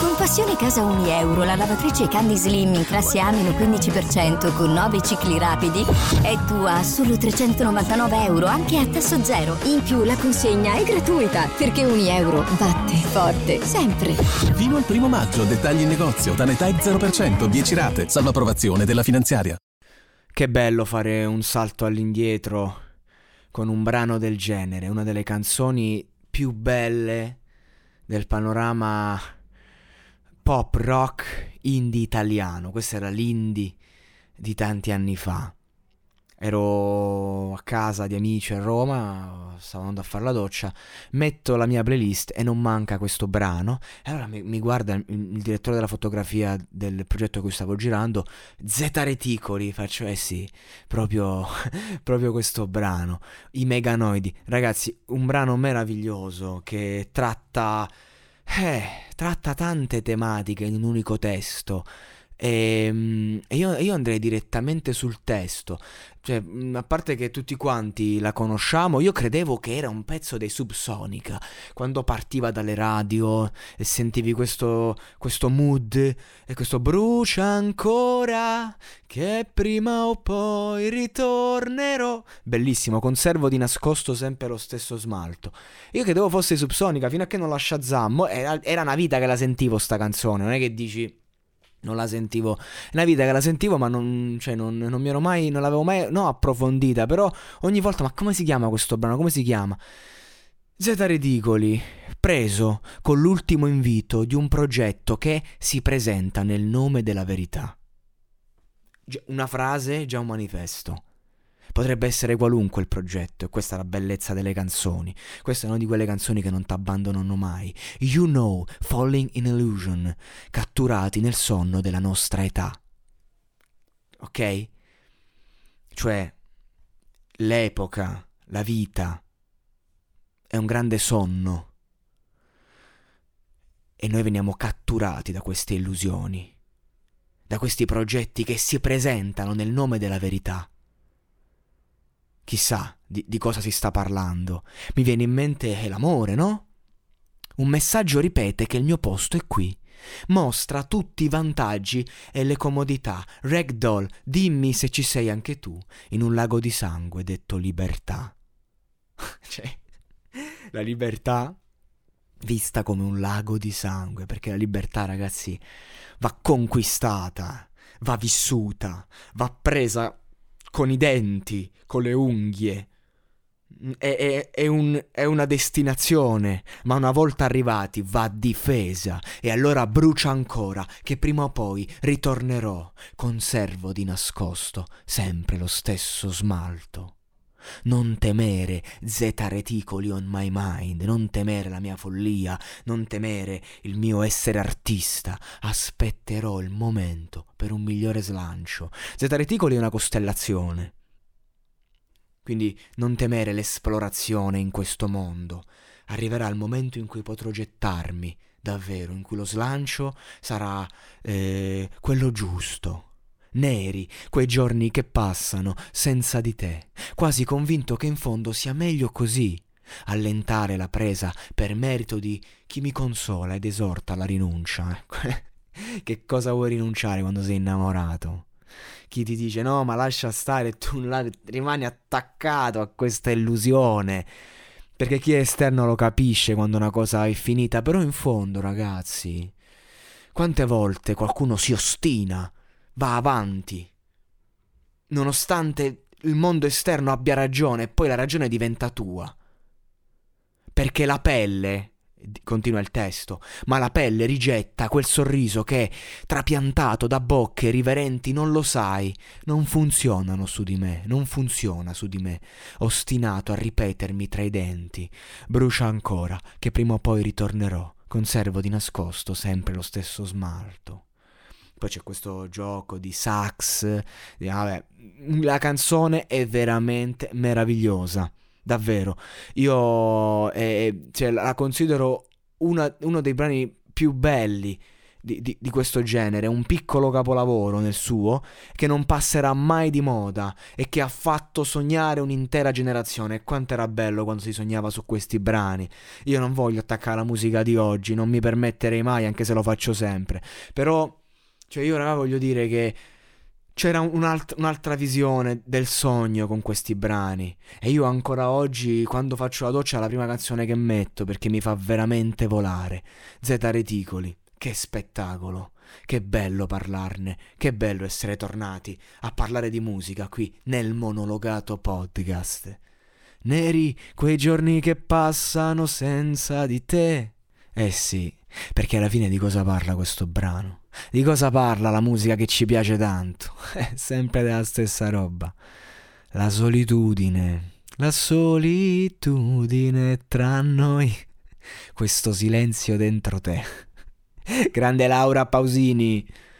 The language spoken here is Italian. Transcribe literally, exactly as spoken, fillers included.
Con Passione Casa Unieuro, la lavatrice Candy Slim in classe A meno quindici per cento con nove cicli rapidi è tua a solo trecentonovantanove euro, anche a tasso zero. In più la consegna è gratuita, perché Unieuro batte forte sempre. Fino al primo maggio, dettagli in negozio, Tanetech zero per cento, dieci rate, salvo approvazione della finanziaria. Che bello fare un salto all'indietro con un brano del genere, una delle canzoni più belle del panorama pop rock indie italiano. Questo era l'indie di tanti anni fa. Ero a casa di amici a Roma, stavo andando a fare la doccia, metto la mia playlist e non manca questo brano. E allora mi, mi guarda il, il direttore della fotografia del progetto che stavo girando, Zeta Reticoli, faccio eh sì, proprio, proprio questo brano, I Meganoidi. Ragazzi, un brano meraviglioso che tratta, eh, tratta tante tematiche in un unico testo. E, e io, io andrei direttamente sul testo. Cioè, a parte che tutti quanti la conosciamo, io credevo che era un pezzo dei Subsonica quando partiva dalle radio e sentivi questo, questo mood e questo brucia ancora che prima o poi ritornerò. Bellissimo, conservo di nascosto sempre lo stesso smalto. Io credevo fosse Subsonica fino a che non la Shazam. Era, era una vita che la sentivo sta canzone, non è che dici non la sentivo, è una vita che la sentivo ma non, cioè non, non mi ero mai, non l'avevo mai, no, approfondita, però ogni volta, ma come si chiama questo brano, come si chiama? Zeta Ridicoli, preso con l'ultimo invito di un progetto che si presenta nel nome della verità. Una frase, già un manifesto. Potrebbe essere qualunque il progetto, e questa è la bellezza delle canzoni. Questa è una di quelle canzoni che non ti abbandonano mai. You Know, Falling in Illusion, catturati nel sonno della nostra età. Ok? Cioè, l'epoca, la vita, è un grande sonno. E noi veniamo catturati da queste illusioni, da questi progetti che si presentano nel nome della verità. Chissà di, di cosa si sta parlando. Mi viene in mente l'amore, no? Un messaggio ripete che il mio posto è qui. Mostra tutti i vantaggi e le comodità. Ragdoll, dimmi se ci sei anche tu. In un lago di sangue detto libertà. Cioè, la libertà vista come un lago di sangue. Perché la libertà, ragazzi, va conquistata, va vissuta, va presa con i denti, con le unghie. È, è, è, un, è una destinazione, ma una volta arrivati va difesa. E allora brucia ancora, che prima o poi ritornerò. Conservo di nascosto sempre lo stesso smalto. Non temere, Zeta Reticoli on my mind, non temere la mia follia, non temere il mio essere artista. Aspetterò il momento per un migliore slancio. Zeta Reticoli è una costellazione, quindi non temere l'esplorazione in questo mondo. Arriverà il momento in cui potrò gettarmi davvero, in cui lo slancio sarà eh, quello giusto. Neri, quei giorni che passano senza di te, quasi convinto che in fondo sia meglio così, allentare la presa per merito di chi mi consola ed esorta alla rinuncia. Che cosa vuoi rinunciare quando sei innamorato? Chi ti dice no, ma lascia stare, e tu la, rimani attaccato a questa illusione, perché chi è esterno lo capisce quando una cosa è finita. Però in fondo, ragazzi, quante volte qualcuno si ostina, va avanti, nonostante il mondo esterno abbia ragione, e poi la ragione diventa tua. Perché la pelle, continua il testo, ma la pelle rigetta quel sorriso che, trapiantato da bocche riverenti, non lo sai, non funzionano su di me, non funziona su di me, ostinato a ripetermi tra i denti. Brucia ancora, che prima o poi ritornerò, conservo di nascosto sempre lo stesso smalto. Poi c'è questo gioco di sax, di, vabbè, la canzone è veramente meravigliosa, davvero. Io eh, cioè, la considero una, uno dei brani più belli di, di, di questo genere, un piccolo capolavoro nel suo, che non passerà mai di moda e che ha fatto sognare un'intera generazione. E quanto era bello quando si sognava su questi brani. Io non voglio attaccare la musica di oggi, non mi permetterei mai, anche se lo faccio sempre, però cioè io raga voglio dire che c'era un'alt- un'altra visione del sogno con questi brani, e io ancora oggi quando faccio la doccia è la prima canzone che metto, perché mi fa veramente volare. Zeta Reticoli, che spettacolo, che bello parlarne, che bello essere tornati a parlare di musica qui nel Monologato Podcast. Neri quei giorni che passano senza di te. Eh sì, perché alla fine di cosa parla questo brano? Di cosa parla la musica che ci piace tanto? È sempre della stessa roba. La solitudine, la solitudine tra noi, questo silenzio dentro te. Grande Laura Pausini.